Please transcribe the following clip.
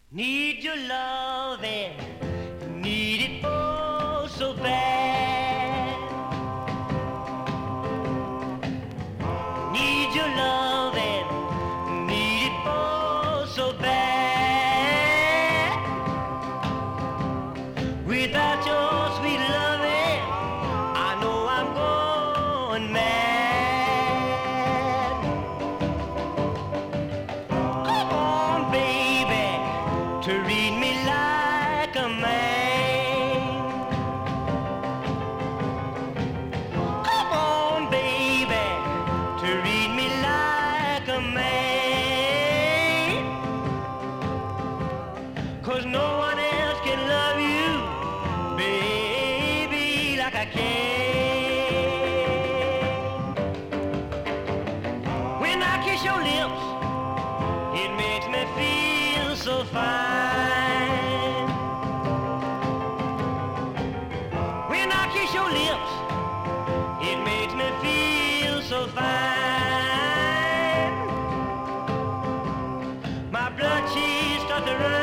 Need your loving, need it oh so bad. Need your loving, need it oh so bad. Without your sweet loving, I know I'm going mad. Come on, baby, treat me like a man. Come on, baby, treat me like a man. 'Cause no one else can love you, baby, like I can. When I kiss your lips, it makes me feel so fine. When I kiss your lips, it makes me feel so fine. My blood, she starts to run